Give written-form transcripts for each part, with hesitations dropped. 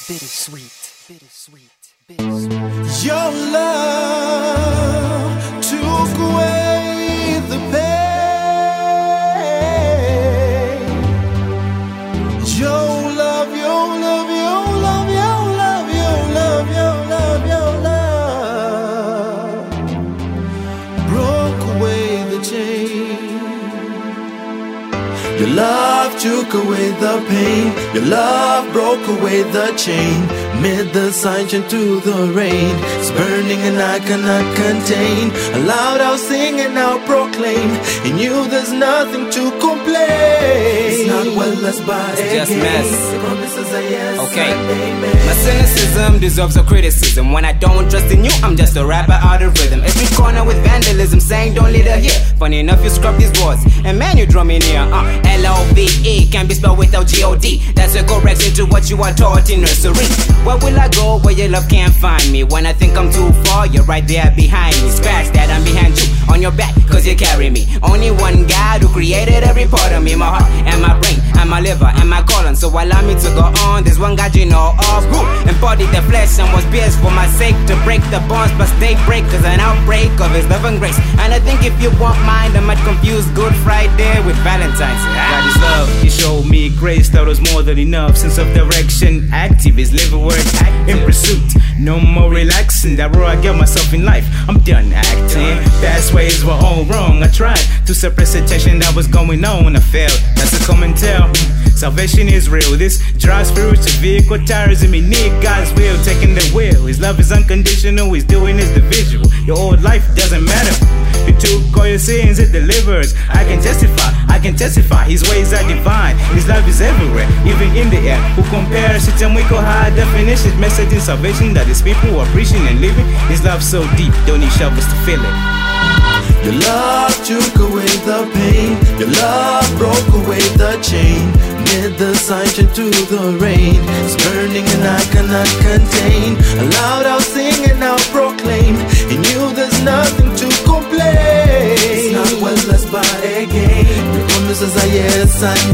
Your love took away the pain. Your love, your love, your love, your love, your love, your love, your love broke away the chain. Your love took away the pain. Your love broke away the chain. Made the sunshine to the rain. It's burning and I cannot contain. Aloud I'll sing and I'll proclaim. In you there's nothing to complain. It's not well, let's buy again. Just mess. Promises are yes, okay. Amen. My cynicism deserves a criticism. When I don't trust in you, I'm just a rapper out of rhythm. Every corner with vandalism, saying don't lead her here. Funny enough, you scrub these words, and man, you draw me near. L-O-V-E can't be spelled without G-O-D. That's a correction to what you are taught in nursery. Where will I go where your love can't find me? When I think I'm too far, you're right there behind me. Scratch that, I'm behind you, on your back, cause you carry me. Only one God who created every part of me. My heart and my brain and my liver and my colon. So allow me to go on. There's one God you know of, who embodied the flesh and was pierced for my sake, to break the bonds plus they break as an outbreak of his love and grace. And I think if you want mine, I might confuse Good Friday with Valentine's. God is love, He showed me grace that was more than enough. Sense of direction, active is living word, in pursuit, no more relaxing. That road I get myself in life, I'm done acting. Past ways were all wrong. I tried to suppress the tension that was going on. I failed, that's a common tell. Salvation is real. This dry spiritual vehicle tires in me. Need God's will, taking the wheel. His love is unconditional. He's doing His the visual. Your old life doesn't matter. He took all your sins, it delivers. I can testify. His ways are divine. His love is everywhere, even in the air. Who compares it and we call high definition? Message in salvation that His people are preaching and living. His love so deep, don't need shovels to fill it. Your love took away the pain. Your love broke away the chain. Made the sunshine to the rain. It's burning and I cannot contain. Aloud I'll sing and I'll proclaim. In you there's nothing to complain. It's not well, let's buy again. Your promises are yes and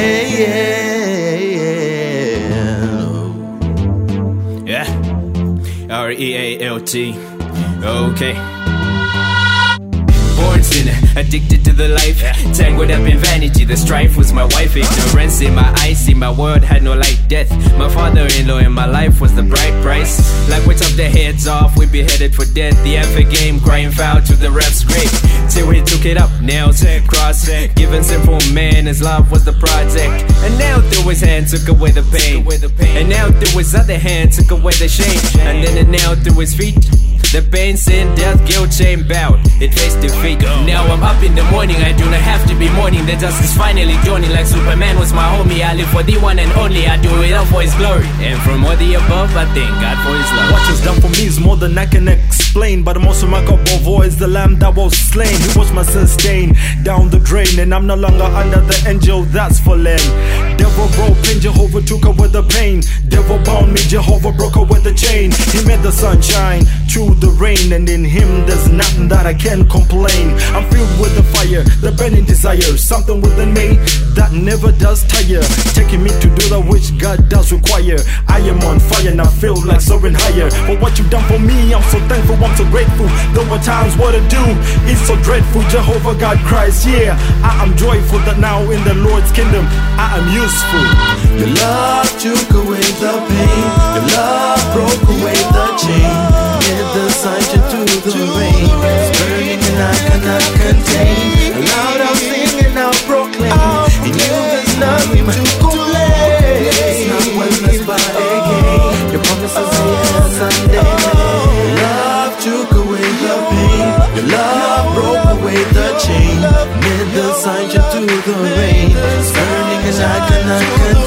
amen. Yeah, R-E-A-L-T. Okay. Born sinner, addicted to the life, tangled up in vanity. The strife was my wife. Ignorance in my eyes, see my world had no light. Death, my father-in-law in my life was the bright price. Like we chopped their heads off, we beheaded for death. The effort game, crying foul to the ref's grave. Till we took it up, nails, cross, given simple man, his love was the project. And now through his hand took away the pain. And now through his other hand took away the shame. And then it nailed through his feet. The pain, sin, death, guilt, shame, bout. It faced defeat. Now I'm up in the morning, I do not have to be mourning. The dust is finally dawning. Like Superman was my homie. I live for the one and only. I do it all for His glory. And from all the above, I thank God for His love. What He's done for me is more than I can explain. But I'm also my God is the lamb that was slain. He was my sin stain down the drain. And I'm no longer under the angel that's fallen. Devil broke in, Jehovah took away the pain. Devil bound me, Jehovah broke away the chain. He made the sunshine through the rain, and in Him there's nothing that I can complain. I'm filled with the fire, the burning desire, something within me that never does tire, taking me to do that which God does require. I am on fire and I feel like soaring higher. For what You've done for me, I'm so thankful, I'm so grateful. Though at times what I do is so dreadful. Jehovah God Christ, yeah, I am joyful that now in the Lord's kingdom I am useful. Your love took away the pain. Your love broke away the chain. Made the sunshine to the rain. It's burning and I cannot contain. Aloud I'll sing and I'll proclaim. In you there's nothing to complain. It's not well, let's buy again. Your promises are yes and amen. Your love took away the pain. Your love broke away the chain. Made the sunshine to the rain. It's burning and I cannot contain.